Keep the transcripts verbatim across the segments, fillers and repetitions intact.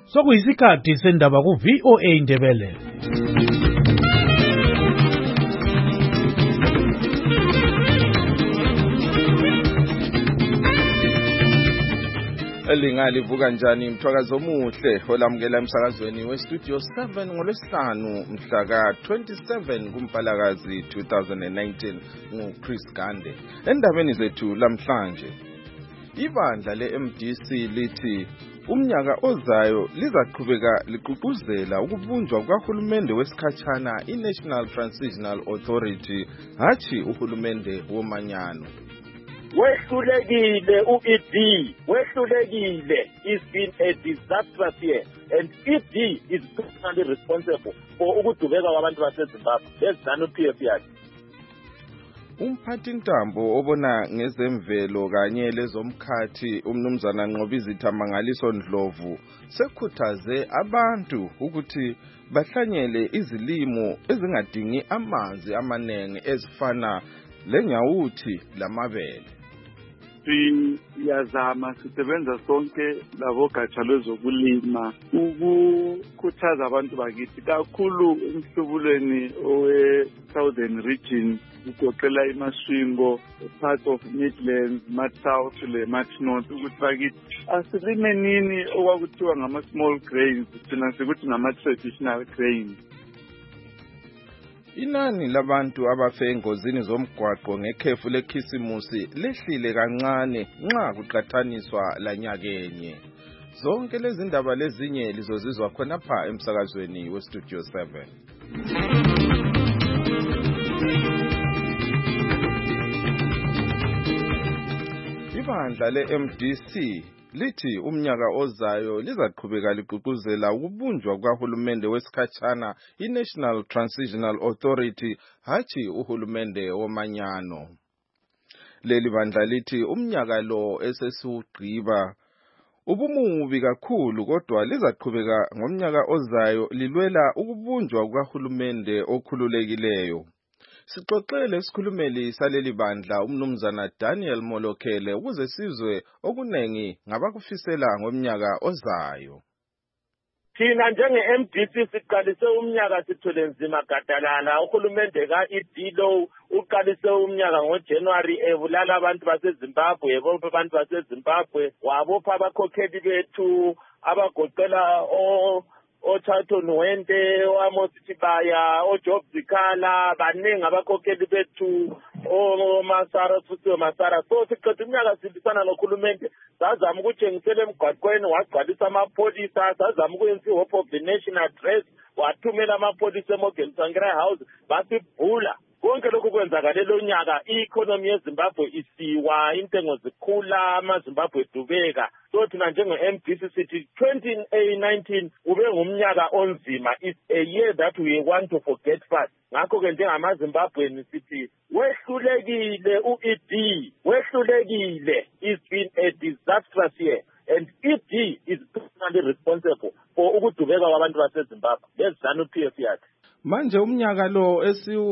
Sokuyisikhathi sendaba ku V O A Indebele. Elingalivuka njani mthwakazi omuhle olamukela emsakazweni we Studio seven ngolwesihlanu mhla ka twenty-seven kuMpalakazi two thousand nineteen ngu Chris Gande. Endabeni zethu lamhlanje, ibandla le M D C lithi umnyaka ozayo lizaqhubeka liqhuquzela ukubunjwa kwahulumende wesikhatshana iNational Transitional Authority hathi uhulumende womanyano. Wehlulekile u-E D, wehlulekile. It's been a disastrous year, and E D is personally responsible for ukudubeka kwabantu baseZimbabwe. Let's done P F yakhe. Umphathintambo obona ngezemvelo kanye lezomkhathi umnumzana Nqobizitha Mangaliso Ndlovu sekhuthaze abantu ukuthi bahlanyele izilimo ezingadingi amanzi amanenge ezifana lenyawuthi lamabele. Siyazama sisebenza sonke labogatsha lwezokulima ukukhuthaza abantu bakithi kakhulu emhlubulweni owe Southern Region ugoqela iMasvingo, part of Midlands, Mat South le Mat North, ukuthi bakithi asilime nini okwakuthiwa ngama small grains thina sikuthi ngama traditional grains. Inani labantu abafe engozini zomgwaqo ngekhefu lekhisimusi lehlile kancane nxa kuqathaniswa lanyakenye. Zonke lezi ndaba lezinye lizozizwa khonapha emsakazweni we Studio seven. Ibandla le M D C lithi umnyaka ozayo lizaqhubeka liqhuquzela ukubunjwa kwahulumende wesikhatshana iNational Transitional Authority hathi uhulumende womanyano. Leli bandla lithi umnyaka lo esesiwugqiba ubumubi kakhulu, kodwa lizaqhubeka ngomnyaka ozayo lilwela ukubunjwa kwahulumende okhululekileyo. Sixoxele isikhulumeli saleli bandla umnumzana Daniel Molokele ukuze sizwe okunengi ngabakufisela ngomnyaka ozayo. Thina njenge-M D C siqalise umnyaka sithole nzima gadalala. Uhulumende ka-E D lo uqalise umnyaka ngoJanuary ebulala abantu baseZimbabwe, ebopha abantu baseZimbabwe, wabopha abakhokheli bethu abagoqela o Ochato Nwende, Amos Tibaya, Ojob Zikala, baningi abakhokheli bethu, o Masara futhi Masara. So siqedwe umnyaka sibisana nokhulumente, sazama ukutshengisela emgwaqweni, wagcwalisa amapholisa, sazama ukwenza iHope of the Nation address, wathumela amapholisa eMorgan Tsvangirai House, basibhula. Konke lokhu kwenzakale lo nyaka i-economy yeZimbabwe isiwa, intengo zikhula, amaZimbabwe edubeka. So thina njenge-M D C sithi twenty nineteen ube ngumnyaka onzima. It's a year that we want to forget fast. Ngakho ke njengamaZimbabweni sithi wehlulekile u-E D, wehlulekile. It's been a disastrous year, and E D is personally responsible for ukudubeka kwabantu baseZimbabwe. Let's done P F yakhe. Manje umnyaka lo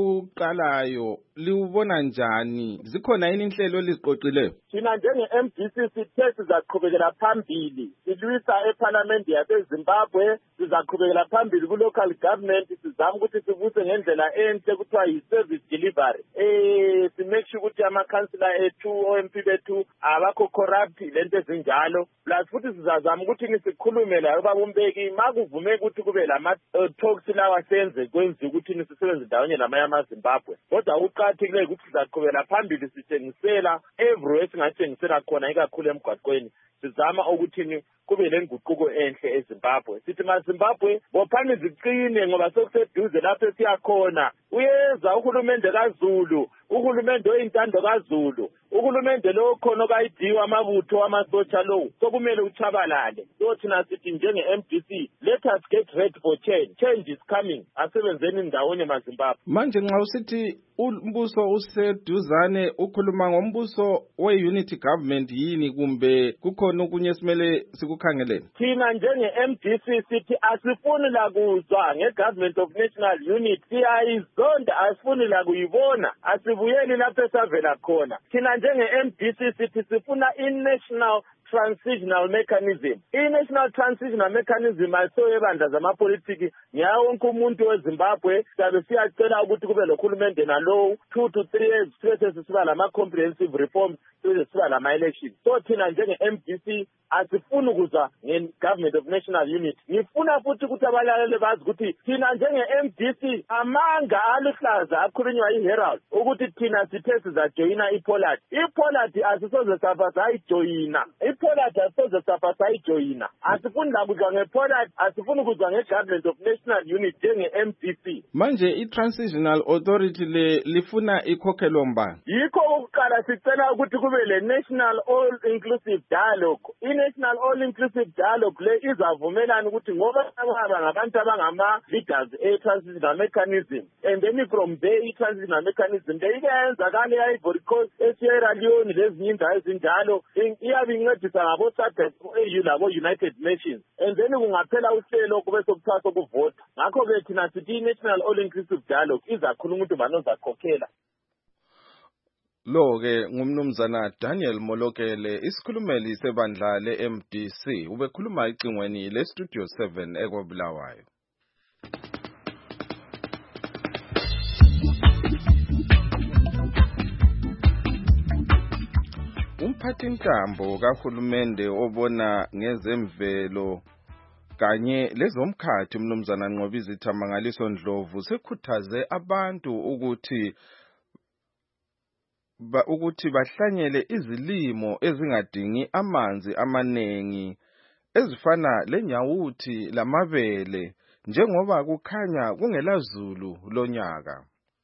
esiuqalayo liwubona njani? Zikhona yini inhlelo liziqoqileyo? Thina njenge-M D C sithe sizaqhubekela phambili silwisa eParliament yaseZimbabwe, sizaqhubekela phambili ku-local government, sizama ukuthi sibuse ngendlela enhle kuthiwa yi-service delivery. Eh si-make sure ukuthi amakhansila ethu, O M P bethu abakho corrupt, lento ezinjalo. Plus futhi sizazama ukuthi nisikhulume la babumbeki makuvume ukuthi kube lama-talks lawa senze kwenza ukuthi nisisebenze ndawonye namanye amaZimbabwe. Kodwa uqakathekile ukuthi sizaqhubekela phambili sitshengisela everywhere singatshengisela khona ikakhulu emgwaqweni. Sizama ukuthi kube lenguquko enhle eZimbabwe. Sithi maZimbabwe bophani ziqine ngoba sokuseduze lapho esiyakhona. Uyeza uhulumende kaZulu, uhulumende oyintando kaZulu, uhulumende lo khona okayidiwa amabutho amasotsha lo sokumele uchabalale. So thina sithi njenge-M D C, let us get ready for change. Change is coming. Asebenzeni ndawonye maZimbabwe. Manje nxa usithi umbuso useduzane ukhuluma ngombuso we-unity government yini kumbe kukhona okunye simele sikukhangeleni? Thina njenge-M D C sithi asifuni la kuzwa nge-government of national unity, siyayizonda, asifuni la kuyibona, asibuyeli lapho esavela khona. Thina njenge-M D C sithi sifuna i-national transitional mechanism. I-national transitional mechanism ayisoyebandla zamapolitiki ngiyawo wonke umuntu weZimbabwe sabe siyacela ukuthi kube lokhulumende nalowo two to three years bese sisiba lama-comprehensive reforms bese siba lama-elections. So thina njenge-M D C asifuni ukuzwa nge-government of national unity. Ngifuna futhi ukuthi abalaleli bazi ukuthi thina njenge-M D C amanga aluhlaza akhulunywa yi-Herald ukuthi thina sithe sizajoyina iPollard. iPollard asisoze saba sayijoyina. iPollard asisoze saba sayijoyina. Asifuni lakuzwa nge-Pollard, asifuni ukuzwa nge-government of national unity njenge-M D C. Manje i-transitional authority le lifuna ikhokhelwe mbani? Yikho ukuqala sicela ukuthi kube le national all inclusive dialogue. I-national all inclusive dialogue le izavumelana ukuthi ngoba ababa ngabantu abangama leaders e-transitional mechanism, and then from there i-transitional mechanism le iyenzakala e-Ivory Coast, e-Sierra Leone lezinye indawo ezinjalo iyabe incedisa ngabo SADC A U labo United Nations, and then kungaphela uhlelo kube sokuthiwa sokuvota. Ngakho ke thina sithi i-national all inclusive dialogue izakhuluma ukuthi banozakhokhela. Lo ke ngumnumzana Daniel Molokele, isikhulumeli sebandla le-M D C, ubekhuluma icingweni le-Studio seven eKobulawayo. Umphathintambo kahulumende obona ngezemvelo kanye lezomkhathi umnumzana Nqobizitha Mangaliso Ndlovu sekhuthaze abantu ukuthi ba ukuthi bahlanyele izilimo ezingadingi amanzi amanengi ezifana lenyawuthi lamabele njengoba kukhanya kungelazulu lonyaka.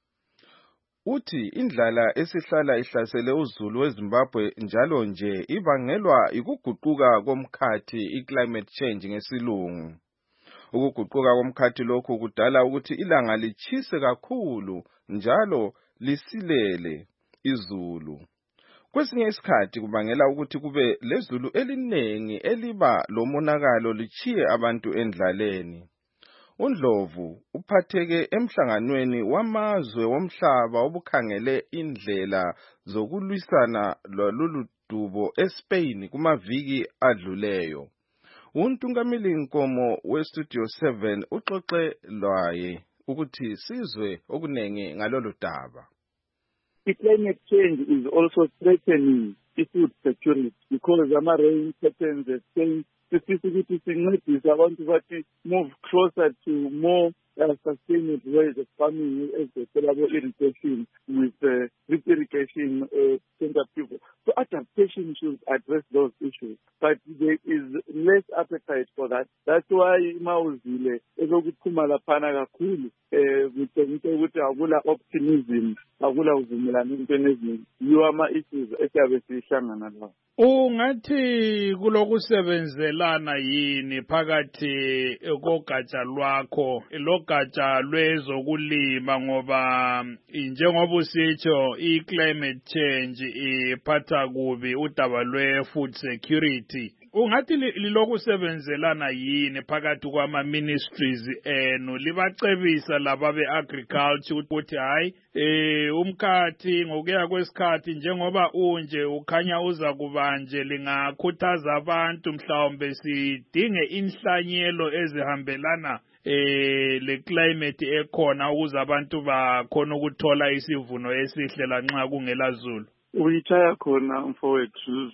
Uthi indlala esihlala ihlasele uzulu weZimbabwe njalo nje ibangelwa ikuguquka komkhathi i-climate change ngesilungu. Ukuguquka komkhathi lokhu kudala ukuthi ilanga lichise kakhulu njalo lisilele izulu. Kwesinye isikhathi kubangela ukuthi kube lezulu elinengi eliba lomonakalo lichiye abantu endlaleni. uNdlovu uphatheke emhlanganweni wamazwe womhlaba obukhangele indlela zokulwisana lolu dubo eSpain kumaviki adluleyo. Untungameli Nkomo weStudio seven uxoxe lwaye ukuthi sizwe okunengi ngalolu daba. The climate change is also threatening the food security because the rain patterns are changing. Specifically, sincedisa abantu bathi move closer to more uh, sustainable ways of farming as the sustainable irrigation with uh, drip irrigation uh, center people. So adaptation should address those issues, but there is less appetite for that. That's why Mauzile ezokuthuma laphana kakhulu eh ngitshengisa ukuthi akula optimism, akula uvumelano entweni eziningi. Yiwo ama issues esiyabe sihlangana lawo. Ungathi kulokusebenzelana yini phakathi kogatsha lwakho logatsha lwezokulima ngoba njengoba usitsho i-climate change iphatha kubi udaba lwe-food security. Ungathi lilokusebenzelana yini phakathi kwama-ministries enu libacebisa laba be-agriculture ukuthi hayi eh umkhathi ngokuya kwesikhathi njengoba unje ukhanya uza kubanje lingakhuthaza abantu mhlawumbe sidinge inhlanyelo ezihambelana eh le climate ekhona ukuze abantu bakhona ukuthola isivuno esihle lanxa kungela zulu? Uyitshaya khona mfowethu,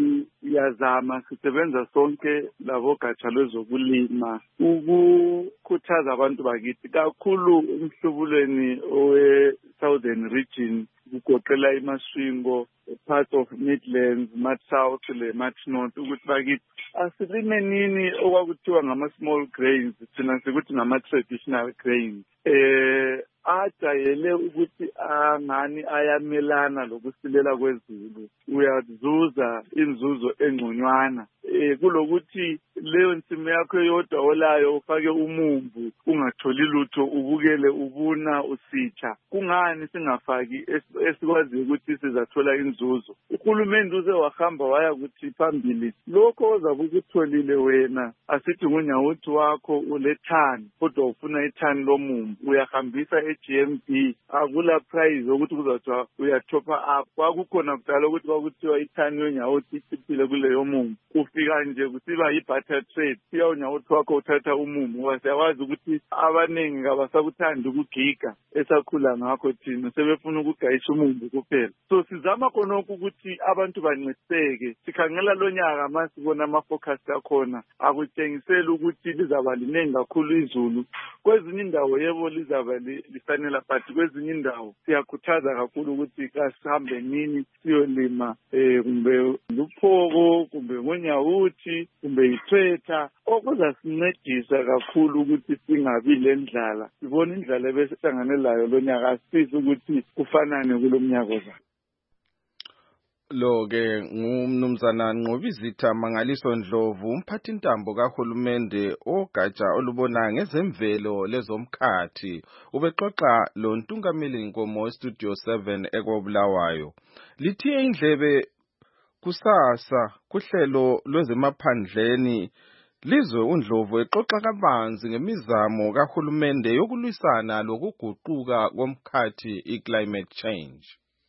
siyazama sisebenza sonke labo gatsha lwezokulima ukukhuthaza abantu bakithi kakhulu emhlubulweni owe Southern region kugoqela iMasvingo, part of Midlands, Mat South le Mat North ukuthi bakithi asilime nini okwakuthiwa ngama small grains thina sikuthi ngama traditional grains eh ajayele ukuthi angani ayamelana lokusilela kwezulu, uyazuza inzuzo engconywana eh kulokuthi leyo nsimi yakho yodwa olayo ufake umumbu ungatholi lutho ubukele ubuna usitsha. Kungani singafaki esikwazi ukuthi sizathola inzuzo? Uhulumende uze wahamba waya kuthi phambili lokho ozabe ukutholile wena asithi ngunyawuthi wakho ulethani kodwa ufuna ithani lomumbu uyahambisa e-G M B akula prize ukuthi kuzothiwa uyathopa up. Kwakukhona kudala ukuthi kwakuthiwa ithani yonyawothi ichiphile kuleyo mumu, ufika nje kusiba yi-butter trade, siya unyawothi wakho uthatha umumu. Siyawazi ukuthi abaningi kabasakuthandi ukugiga esakhula ngakho thina, sebefuna ukugayisha umumu kuphela. So sizama khonokho ukuthi abantu bancediseke. Sikhangela lo nyaka masibona ama-focus akhona akutshengisela ukuthi lizaba linengi kakhulu izulu. Kwezinye indawo yebo lizaba lisanela, but kwezinye indawo siyakhuthaza kakhulu ukuthi kasihambe nini siyolima eh kumbe luphoko kumbe ngonyawuthi kumbe ithwetha okuzasincedisa kakhulu ukuthi singabi lendlala. Sibona indlala ebesihlangane layo lo nyaka, sifisa ukuthi kufanane kulomnyaka ozayo. Lo ke ngumnumzana Nqobizitha Mangaliso Ndlovu, umphathi intambo kahulumende ogatsha olubona ngezemvelo lezomkhathi, ubexoxa lo Ntungamili Nkomo Studio seven eKobulawayo. Lithiye indlebe kusasa kuhlelo lwezemaphandleni lizwe uNdlovu exoxa kabanzi ngemizamo kahulumende yokulwisana lokuguquka komkhathi i-climate change.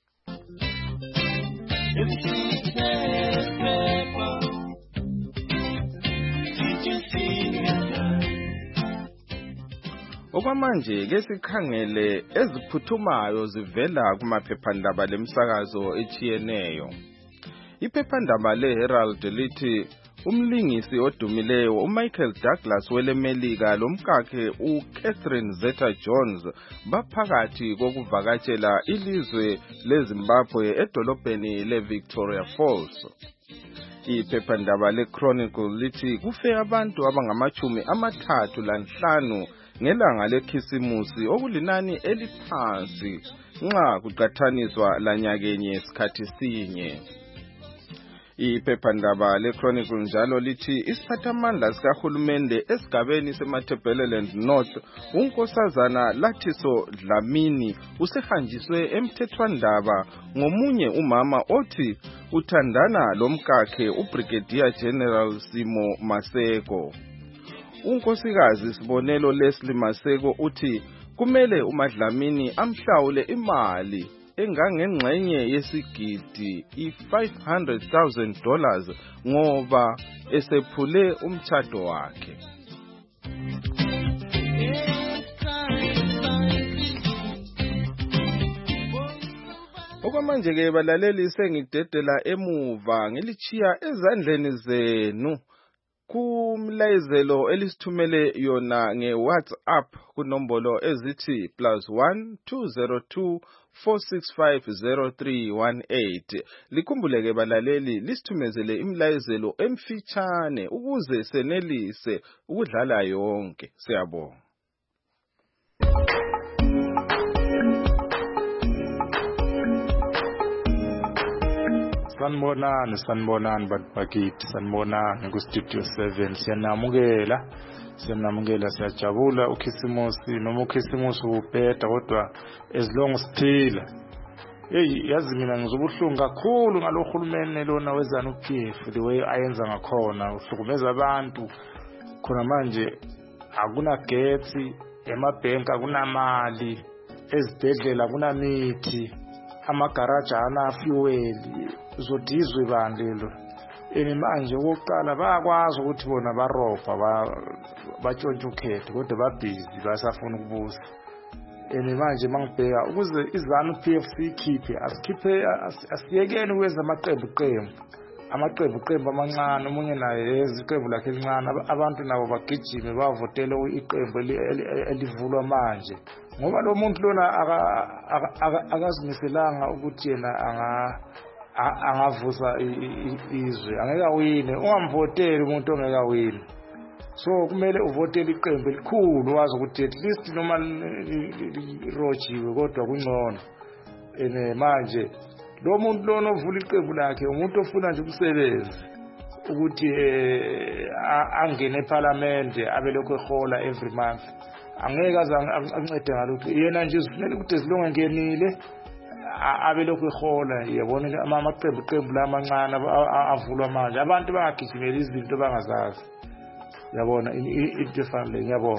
Okwamanje ke sikhangele eziphuthumayo zivela kumaphephandaba lemsakazo echiyeneyo. Iphephandaba leHerald lithi umlingisi odumileyo uMichael Douglas welemelika lomkakhe uCatherine Zeta-Jones baphakathi kokuvakatshela ilizwe leZimbabwe edolobheni leVictoria Falls. Iphephandaba leChronicle lithi kufe abantu abangamachumi amathathu lanhlanu ngelanga lekhisimusi okulinani eliphansi nxa kuqathaniswa lanyakenye sikhathi sinye. Iphephandaba leChronicle njalo lithi isiphathamandla sikahulumende esigabeni seMatabeleland North unkosazana Lathiso Dlamini usehanjiswe emthethwandaba ngomunye umama othi uthandana lomkakhe uBrigadier General Simo Maseko. Unkosikazi Sibonelo Leslie Maseko uthi kumele uMadlamini amhlawule imali engangengxenye yesigidi i-five hundred thousand dollars ngoba esephule umtshado wakhe. Okwamanje ke balaleli sengidedela emuva ngilichiya ezandleni zenu kumlayezelo elisithumele yona ngeWhatsApp kunombolo ezithi plus one two zero two four six five zero three one eight. Likhumbuleke balaleli lisithumezele imlayezelo emfitshane ukuze senelise ukudlala yonke. Siyabonga. Sanibonani sanibonani bantu bakithi, sanibonani ku-Studio seven. Siyanamukela siyanamukela siyajabula ukhisimusi noma ukhisimusi ubheda kodwa as long siphila. Hey, yazi mina ngizobuhlungu kakhulu ngalohulumeni lona wezana uP F the way ayenza ngakhona uhlukumeza abantu. Khona manje akunagetsi, emabhenki akunamali, ezibhedlela kunamithi, amagaraja ana fuel, uzodizwe bandelo. Eni manje oqala bayakwazi ukuthi bona barobha batshontsha ukhetho kodwa babhizi basafuna ukubusa. Eni manje mangibheka ukuze izanu P F C ikhiphe asikhiphe asiyekeni ukwenza amaqembu qembu amaqembu qembu amancane omunye naye iqembu lakhe elincane abantu nabo bagijime bavotela iqembu elivulwa manje ngoba lo muntu lona akazimiselanga ukuthi yena anga angavusa izwe angeke awine. Ungamvoteli umuntu ongeke awine, so kumele uvotele iqembu elikhulu wazi ukuthi at least noma lirojiwe kodwa kungcono. Ene manje lo muntu lona ovula iqembu lakhe umuntu ofuna nje umsebenzi ukuthi angene eParliament abe lokho ehola every month, angeke aze ancede ngalutho. Yena nje ufanele ukuthi ezilonge ngenile abe lokho ehola. Yabona amaqembu qembu lamancane avulwa manje abantu bangagijimela izinto bangazazi. Yabona into efanele. Ngiyabonga.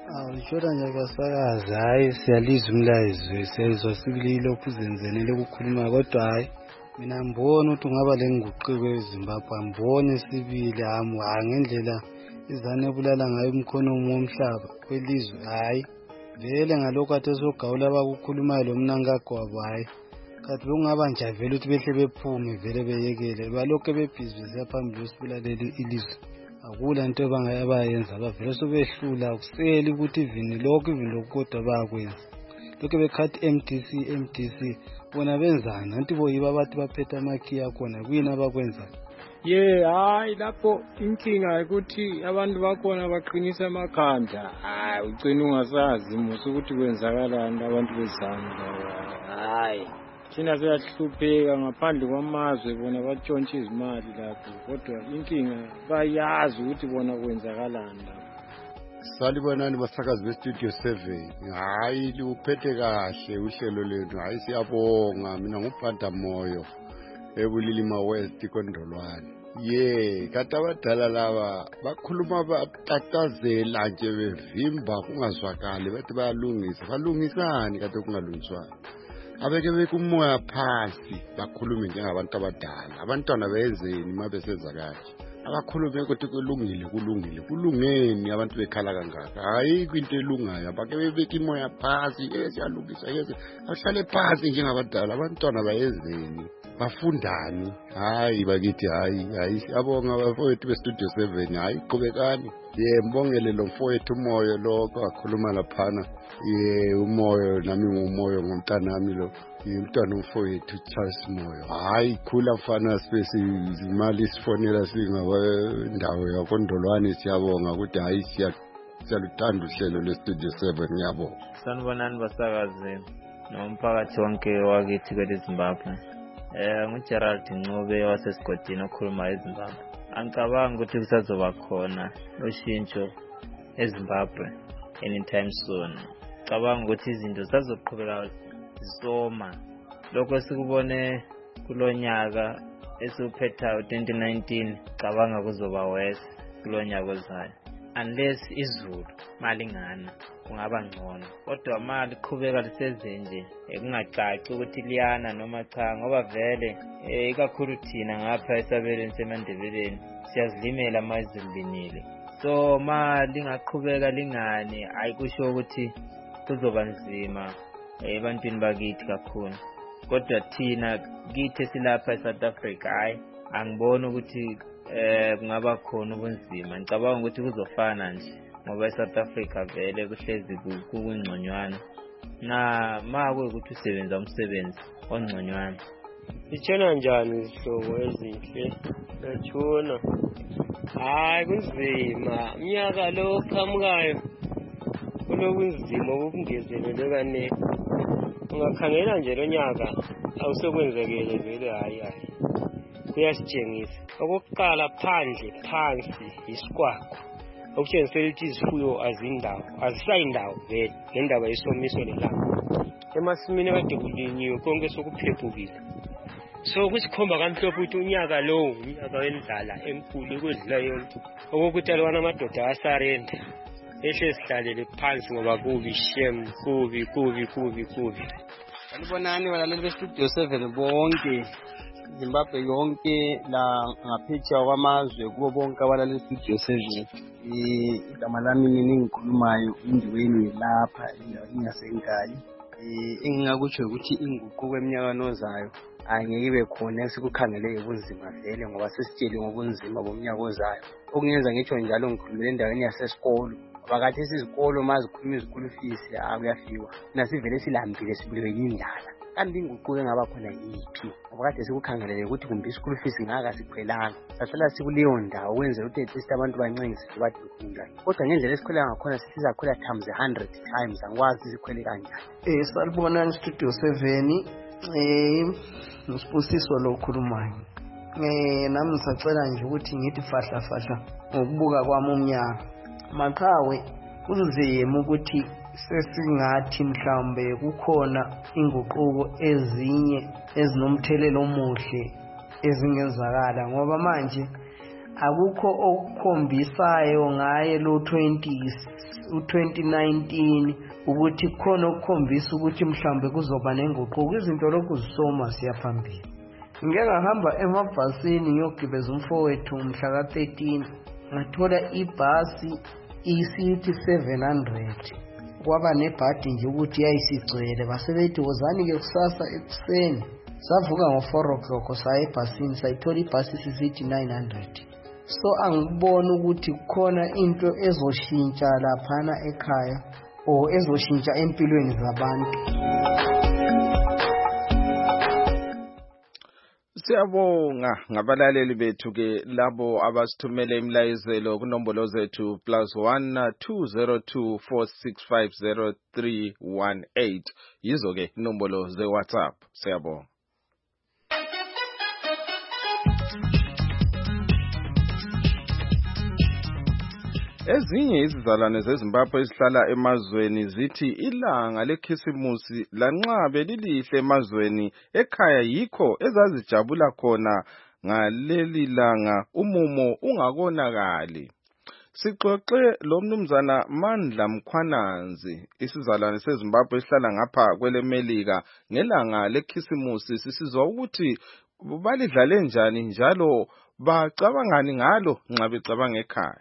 Awushola nje kasakazi, hayi siyalizwa umlayezo, siyalizwa sibili lokhu zenzenele ukukhuluma, kodwa hayi mina ngibona ukuthi ungaba lenguquko eZimbabwe, ngibone sibili hami ngendlela izane ebulala ngayo umkhono womhlaba kwelizwe. Hayi vele ngalokho athe sogawula abakukhulumayo lo mnankagwabo, hayi kanti bekungaba nje vele ukuthi behle bephume vele beyekele balokho bebhizi phambili usibulalela ilizwe. Akula into abangayenza bavele sobehlula akuseli ukuthi ivini lokho ivini lokukodwa bayakwenza lokho bekhathi M D C M D C bona benzani nanti boyiba bathi baphethe amakhiya khona kuyini abakwenza. Ye hayi lapho inkinga ukuthi abantu bakhona baqinisa amakhanda, hayi ugcina ungasazi musu ukuthi kwenzakalani abantu bezana. Hayi thina siyahlupheka ngaphandle kwamazwe bona batshontsha izimali lapho, kodwa inkinga bayazi ukuthi bona kwenzakalani lapho. Salibonani basakazi bestudio seven, hayi liuphethe kahle uhlelo lenu, hayi siyabonga. Mina ngubhanda moyo eBulilima West Kondolwane. Ye kata abadala laba bakhuluma batatazela nje bevimba kungazwakali bathi bayalungisa. Balungisani kade kungalungiswani? Abeke bekumoya phansi bakhulume njengabantu abadala. Abantwana beyenzeni mabesenza kanje? Abakhulume ukuthi kulungile kulungile kulungeni abantu bekhala kangaka. Hayi kwinto elungayo abake bebeka imoya phansi esiyalungisa yese ahlale phansi njengabadala. Abantwana bayenzeni? Bafundani? Hayi bakithi hayi hayi siyabonga bafowethu bestudio seven. Hayi qhubekani. Ye mbongele lo mfowethu umoyo lo kwakhuluma laphana. Ye umoyo nami ngumoyo ngomntanami lo. Umntwana umfowethu Charles Moyo. Hayi khula mfana space imali sifonela singabandawo yaKondolwane. Siyabonga ukuthi hayi siyaluthanda uhlelo lwestudio seven. Ngiyabonga. Sanibonani basakazi nomphakathi wonke wakithi kweZimbabwe. Eh nguGerald Ncube wasesigodini okhuluma eZimbabwe. Angicabangi ukuthi kusazoba khona ushintsho eZimbabwe anytime soon. Cabanga ukuthi izinto zisazoqhubeka zisoma. Lokho sikubone kulonyaka esuphetha twenty nineteen, cabanga kuzoba worse kulonyaka ozayo. Unless izulu malingana kungaba ngcono, kodwa mali qhubeka liseze nje kungacaci ukuthi liyana noma cha, ngoba vele ikakhulu thina ngapha esabeleni seMandebeleni siyazilimela amazulu linile. So mali ngaqhubeka lingane ayikusho ukuthi kuzoba nzima ebantwini bakithi kakhulu, kodwa thina kithi silapha eSouth Africa hayi angiboni ukuthi eh kungaba khona ubunzima. Ngicabanga ukuthi kuzofana nje ngoba eSouth Africa vele kuhlezi kungconywana na maku ukuthi usebenza umsebenzi ongconywana. Itshona njani izihlobo ezinhle ethuna? Hayi kunzima umnyaka lo qhamukayo, kunobunzima obungezelelwe kane. Ungakhangela nje lo nyaka awusekwenzekele vele hayi hayi kuyasitshengisa. Okokuqala phandle phansi isikwakho okutshengisela ukuthi izifuyo azindawo azisayindawo vele ngendaba yesomiso lelanga. Emasimini kade kulinyiwe konke sokuphephukile. So kusikhomba kamhlophe ukuthi unyaka lo unyaka wendlala enkulu ukudlula yonke. Okokuthi alwana amadoda asarenda ehle sihlalele phansi ngoba kubi shem kubi kubi kubi kubi. Sanibonani balaleli bestudio seven bonke Zimbabwe yonke la ngaphetsheya kwamazwe kubo bonke abalaleli bestudio seven. Igama lami ningikhulumayo indiweni lapha endaweni yaseNkayi. Engingakutsho ukuthi inguquko kweminyaka nozayo angeke ibe khona esikukhangeleke ubunzima vele ngoba sesitshele ngobunzima bomnyaka ozayo. Okungenza ngitsho njalo ngikhulumela endaweni yasesikolo. Abakathi sizikolo mazikhuluma izikolo fees akuyafiwa. Nasivele silambile sibulewe yindlala. Kanti inguquko engaba khona yiphi? Ngoba kade sikukhangelele ukuthi kumbe isikolo fees ngaka sikhwelanga. Sahlala sikuleyo ndawo wenza ukuthi at least abantu bancengise bathi ufunda. Kodwa ngendlela esikhwela ngakhona sizakhwela times one hundred times angikwazi sikhwele kanjani. Eh salibonani studio seven. Eh ngisibusiso lo khulumayo. Eh nami ngisacela nje ukuthi ngithi fahla fahla ngokubuka kwami umnyaka. Maqhawe kunzima ukuthi sesingathi mhlambe kukhona inguquko ezinye ezinomthelelo omuhle ezingenzakala ngoba manje akukho okukhombisayo ngaye lo twenty nineteen ukuthi khona okukhombisa ukuthi mhlambe kuzoba nenguquko. Izinto lokhu zisoma siyaphambili. Ngeke ngahamba emabhasini ngiyogibeza umfowethu mhla ka thirteen ngathola ibhasi isithi seven hundred. Kwaba nebhadi nje ukuthi yayisigcwele basebethi wozani ke kusasa ekuseni. Savuka ngo four o'clock saye ebhasini sayithola ibhasi isithi nine hundred. So angibona ukuthi kukhona into ezoshintsha laphana ekhaya o ezoshintsha empilweni zabantu. Siyabonga ngabalaleli bethu ke labo abasithumele imlayezelo kunombolo zethu plus one two zero two four six five zero three one eight. Yizo ke inombolo ze WhatsApp. Siyabonga. Ezinye izizalwane zeZimbabwe ezihlala emazweni zithi ilanga lekhisimusi lanxa belilihle emazweni ekhaya yikho ezazijabula khona ngaleli langa umumo ungakonakali. Sixoxe lo mnumzana Mandla Mkhwananzi isizalwane seZimbabwe esihlala ngapha kwelemelika ngelanga lekhisimusi sisizwa ukuthi balidlale njani njalo bacabangani ngalo nxa becabanga ekhaya.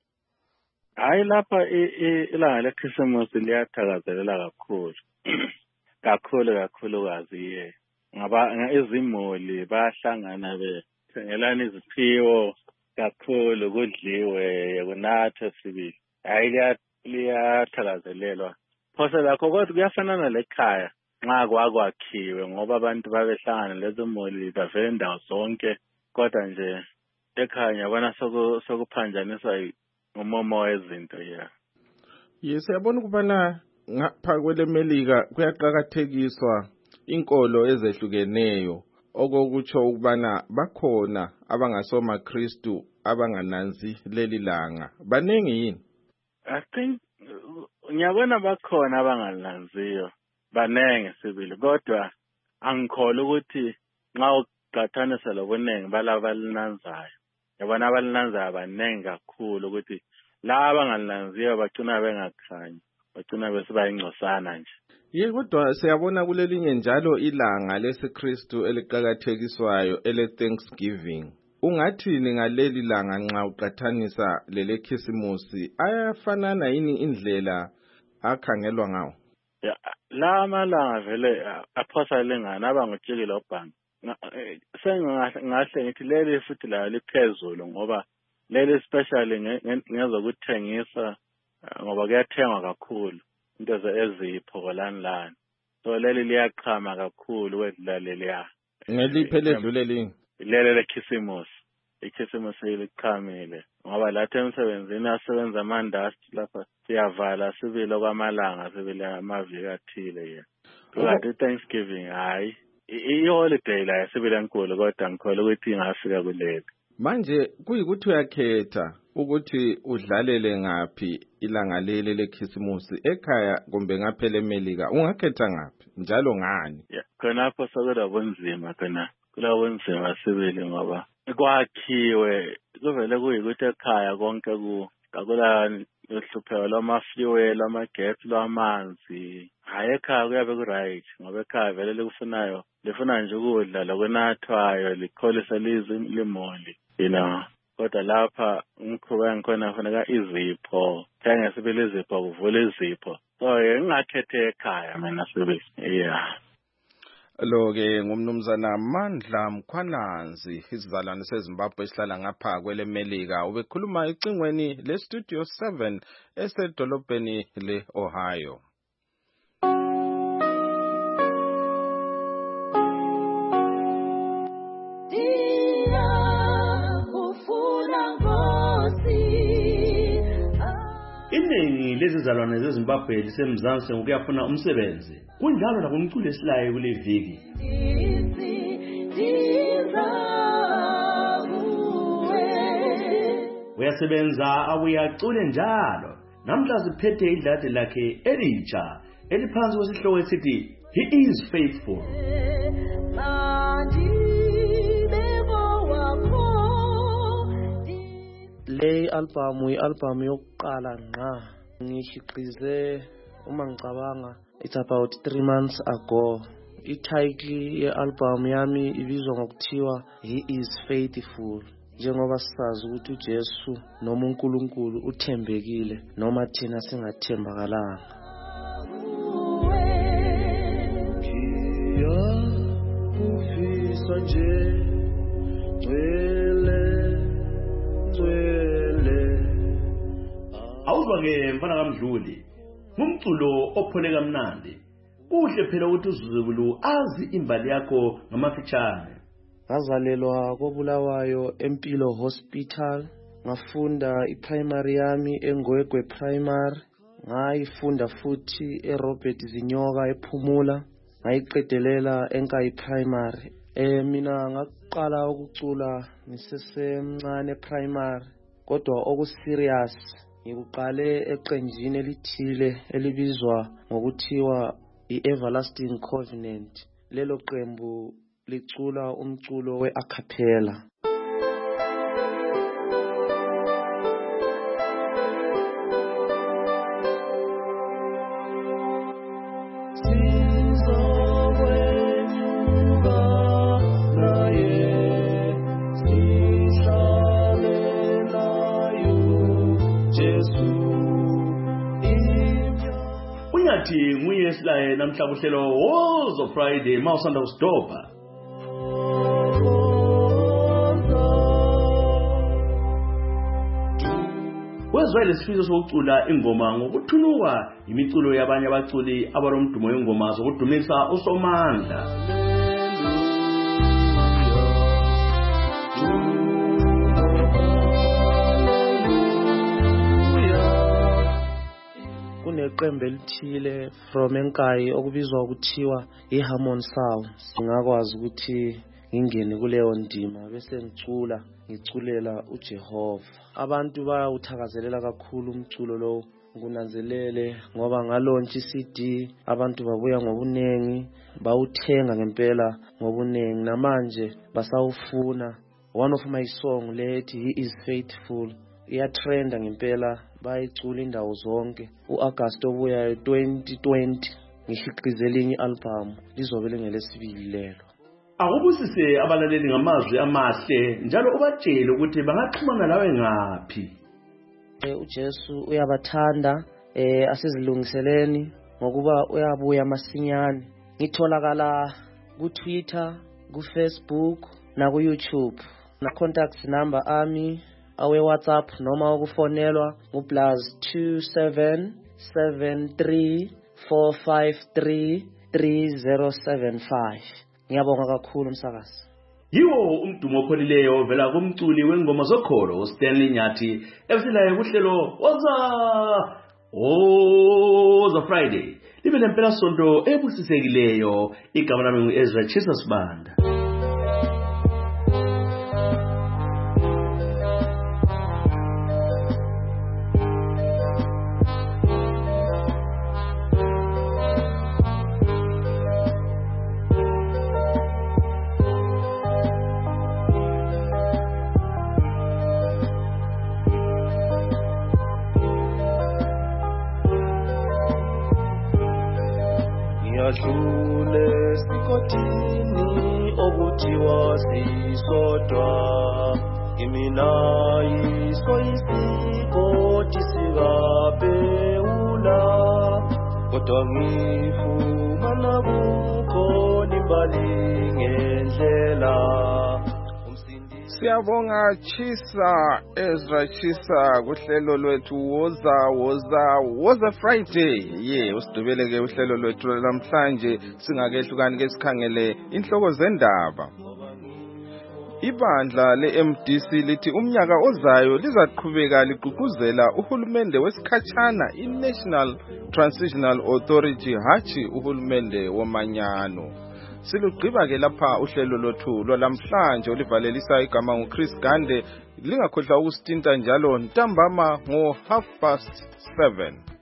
Hayi lapha ilanga lekhisimusi liyathakazelela kakhulu kakhulu kakhulu kaziye ngaba izimuli bayahlangana bethengelana iziphiwo kakhulu kudliwe kunathe sibili. Hayi liyathakazelelwa phose lakho kodwa kuyafanana lekhaya nxa kwakwakhiwe ngoba abantu babehlangana lezimuli bavela indawo zonke kodwa nje ekhaya yabona sokuphanjaniswa umomo wezinto ya. Yes, yabona ukubana ngapha kwelemelika kuyaqhakathekiswa inkolo ezehlukeneyo okokutsho ukubana bakhona abangasoma Kristu abangananzi leli langa. Banengi yini? I think ngiyabona bakhona abangananziyo. Banengi sibili kodwa angikholwa ukuthi nxa uqhathanisa lobunengi balaba linanzayo. Yabona abalinanzayo banengi kakhulu ukuthi laba abangalinanziyo bagcina bengakhanyi bagcina besibayingcosana nje. Ye kodwa siyabona kulelinye njalo ilanga lesikristu eliqhakathekiswayo ele Thanksgiving. Ungathini ngaleli langa nxa uqhathanisa lele khisimusi? Ayafanana yini indlela akhangelwa ngawo? Ya la malanga vele aphosa lengana abangutshikile obhanga. Sengahle ngithi leli futhi la liphezulu ngoba leli specially ngezokuthengisa ngoba kuyathengwa kakhulu into ezipho lani lani. So leli liyaqhama kakhulu wedlula leliya. Ngeliphe ledlule lini? Leli lekhisimusi. Ikhisimusi liqhamile ngoba lathi emsebenzini asebenza amandasti lapha siyavala sibile kwamalanga sibile amaviki athile ya. Kanti Thanksgiving hayi i-holiday la yasibile enkulu kodwa ngikholwa ukuthi ingafika kuleli. Manje kuyikuthi uyakhetha ukuthi udlalele ngapi ilanga leli lekhisimusi ekhaya kumbe ngaphele emelika ungakhetha ngapi njalo ngani? Yeah, khonapho sokuda bunzima khona kula bunzima sibili ngoba kwakhiwe kuvele kuyikuthi ekhaya konke ku akula uhlupheko lwamafuel amagesi lwamanzi. Hayi ekhaya kuyabe ku right ngoba ekhaya vele likufunayo lifuna nje ukudla lokunathwayo likholisa limoli you know. Kodwa lapha umkhuba ngikhona kufaneka izipho thenge sibili izipho kuvula izipho. So ngingakhethe ekhaya mina sibili yeah. Lo ke ngumnumzana Mandla Mkhwananzi isizalwane seZimbabwe esihlala ngapha kwelemelika ubekhuluma icingweni le Studio seven esedolobheni le Ohio. Iningi lezizalwane zeZimbabwe lisemzansi ukuyafuna umsebenzi kunjalo nakumculo esilaye kule viki. Uyasebenza awuyacule njalo namhla siphethe idlade lakhe elitsha eliphansi kwesihloko esithi He is faithful. Le album i-album yokuqala ngqa ngikhiqize uma ngicabanga it's about three months ago. I-title ye-album yami ibizwa ngokuthiwa He is Faithful. Njengoba sisazi ukuthi uJesu noma uNkulunkulu uthembekile noma thina singathembakalanga. Kufisa nje ngcwele ngcwele. Awuzwa-ke mfana kaMdluli, ngumculo opholeka mnandi. Kuhle phela ukuthi uZulu azi imbali yakho ngamafitshane. Ngazalelwa koBulawayo Empilo Hospital. Ngafunda i-primary yami eNgwegwe Primary. Ngayifunda futhi eRobert Zinyoka ePhumula. Ngayiqedelela eNkayi Primary. Eh mina ngaqala ukucula ngisesemncane primary. Kodwa okuserious ngikuqale eqenjini elithile elibizwa ngokuthiwa i-Everlasting Covenant. Lelo qembu licula umculo we-acapella. Unyathi nguye silaye namhla kuhlelo Wozo Friday mawusanda usidobha. Wezwe lesifiso sokucula ingoma ngokuthunuka imiculo yabanye abaculi abalomdumo wengoma zokudumisa uSomandla. Kuneqembu elithile from eNkayi okubizwa ukuthiwa iHarmon Sound. Singakwazi ukuthi ngingene kuleyo ndima bese ngicula ngiculela uJehova. Abantu bayawuthakazelela kakhulu umculo lo. Ngunanzelele ngoba ngalaunch i-C D abantu babuya ngobunengi bawuthenga ngempela ngobunengi namanje basawufuna. One of my song lethi He is Faithful iyatrenda ngempela bayicula indawo zonke. U-August obuya twenty twenty ngikhiqize elinye i-album lizobe lingelesibili lelo. Akubusise abalaleli ngamazwi amahle njalo ubatshele ukuthi bangaxhumana nawe ngaphi. Eh uJesu uyabathanda eh asizilungiseleni ngokuba uyabuya masinyane. Ngitholakala ku Twitter, ku Facebook na ku YouTube. Na contact number ami awe WhatsApp noma ukufonelwa ngu plus two seven seven three four five three three zero seven five. Ngiyabonga kakhulu msakazi. Yiwo umdumo opholileyo vela kumculi wengoma zokholo Stanley Nyathi esilaye kuhlelo Woza Woza Friday. Libe lempela sonto ebusisekileyo. Igama lami ngu Ezra Jesus Banda. Yadlule sikotini okuthiwa sisodwa. Imina yiso isikoti sikaBhewula. Kodwa ngifumana kukho imbali ngendlela. Siyabonga Chisa Ezra Chisa kuhlelo lwethu Woza Woza Woza Friday. Ye usidubeleke uhlelo lwethu namhlanje singakehlukani ke sikhangele inhloko zendaba. Ibandla le-M D C lithi umnyaka ozayo lizaqhubeka ligqugquzela uhulumende wesikhatshana i-National Transitional Authority hathi uhulumende womanyano. Silugqiba ke lapha uhlelo lothu lwalamhlanje olivalelisa igama nguChris Gande. Lingakhohlwa ukusithinta njalo ntambama ngo half past seven.